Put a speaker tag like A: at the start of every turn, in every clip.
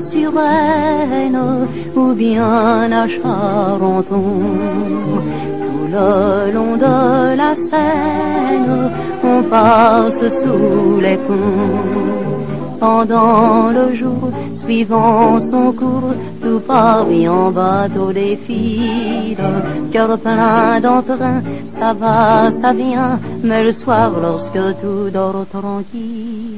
A: Vaux-sur-Aisne ou bien à Charenton. Tout le long de la Seine, on passe sous les ponts. Pendant le jour, suivant son cours, tout Paris en bateau défile. Cœur plein d'entrain, ça va, ça vient, mais le soir, lorsque tout dort tranquille,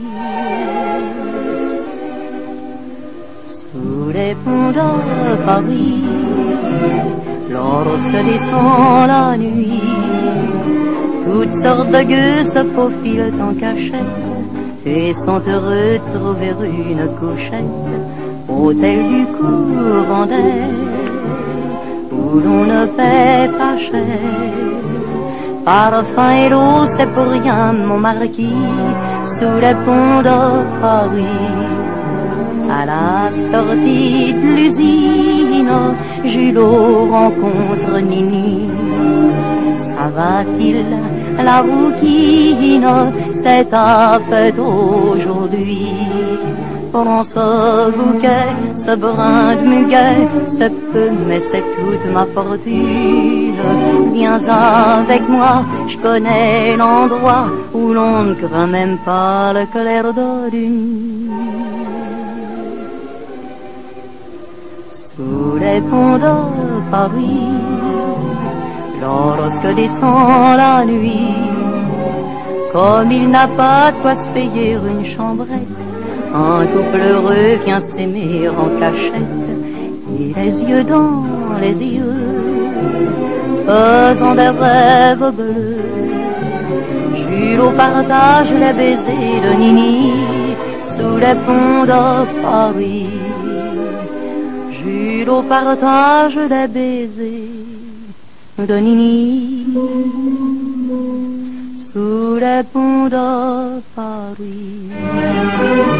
A: sous les ponts de Paris, lorsque descend la nuit, toutes sortes de gueux se faufilent en cachette et sont heureux de trouver une couchette, hôtel du courant d'air, où l'on ne paie pas cher. Parfum et l'eau, c'est pour rien, mon marquis, sous les ponts de Paris. À la sortie de l'usine, Julot rencontre Nini. Ça va-t-il, la rouquine, c'est ta fête aujourd'hui. Prends ce bouquet, ce brin de muguet, c'est peu mais c'est toute ma fortune. Viens avec moi, je connais l'endroit où l'on ne craint même pas le clair de lune. Sous les ponts de Paris, lorsque descend la nuit, comme il n'a pas de quoi se payer une chambrette, un couple heureux vient s'aimer en cachette, et les yeux dans les yeux, faisant des rêves bleus. Julot partage les baisers de Nini, sous les ponts de Paris. Julot partage les baisers de Nini, sous les ponts de Paris.